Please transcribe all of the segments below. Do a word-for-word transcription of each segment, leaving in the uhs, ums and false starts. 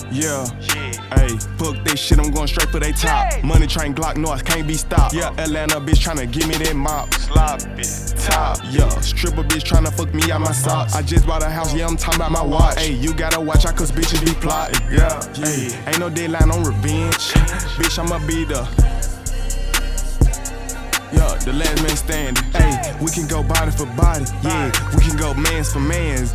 Yeah, ayy, fuck that shit, I'm going straight for they top. Money train Glock, no, I can't be stopped. Yeah, Atlanta bitch tryna give me that mop. Sloppy, top, yeah, stripper bitch tryna fuck me out my socks. I just bought a house, yeah, I'm talking about my watch. Ayy, you gotta watch out cause bitches be plotting. Yeah, ayy, ain't no deadline on revenge. Bitch, I'ma be the Yeah, the last man standing. Ayy, we can go body for body. Yeah, we can go mans for mans.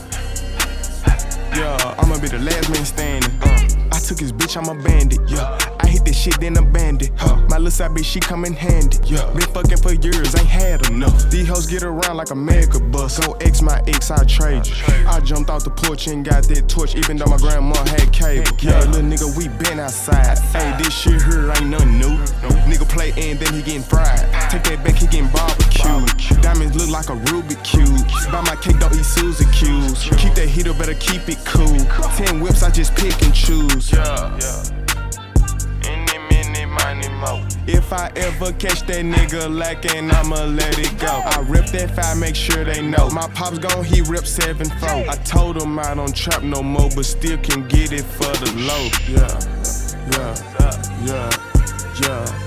Yeah, I'ma be the last man standing. I took his bitch, I'm a bandit. Yeah, I hit this shit, then abandoned. Huh. My little side bitch, she come in handy. Yeah, been fucking for years, ain't had enough. These hoes get around like a mega bus. Go X my ex, I trade you. I jumped off the porch and got that torch, even though my grandma had cable. Yeah, little nigga, we been outside. Hey, this shit here ain't nothing new. Nigga play and then he getting fried. Take that back, he getting barbecued. Diamonds look like a Rubik cube. Buy my cake, don't eat Suzy Q's. Keep that heater, better keep it cool. Ten whips, I just pick and choose. Yeah, yeah. Any minute, money mo. If I ever catch that nigga lacking, I'ma let it go. I rip that five, make sure they know. My pops gon' he rip seven four. I told him I don't trap no more, but still can get it for the low. Yeah, yeah, yeah, yeah.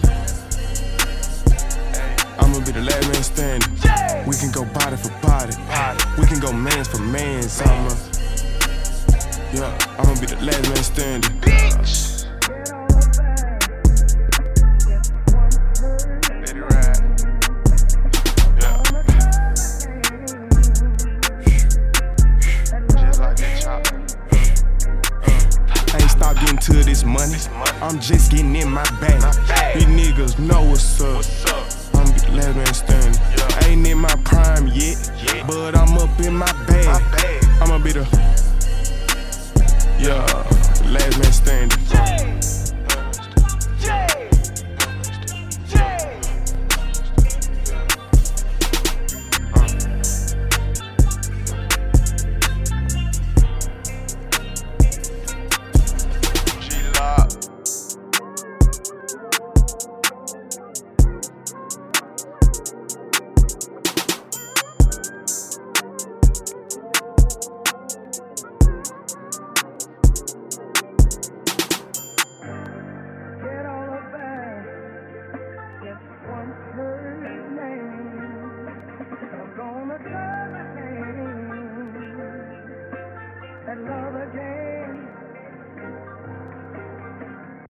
I'ma be the last man standing. We can go body for body. We can go mans for mans. I'ma, yeah, I'ma be the last man standing. Bitch. Let it ride. Yeah. Just like that chopper. I ain't stop getting to this money. I'm just getting in my bag. These niggas know what's up. I'ma be the last man standing. I ain't in my prime yet, but I'm up in my bag. I'ma be the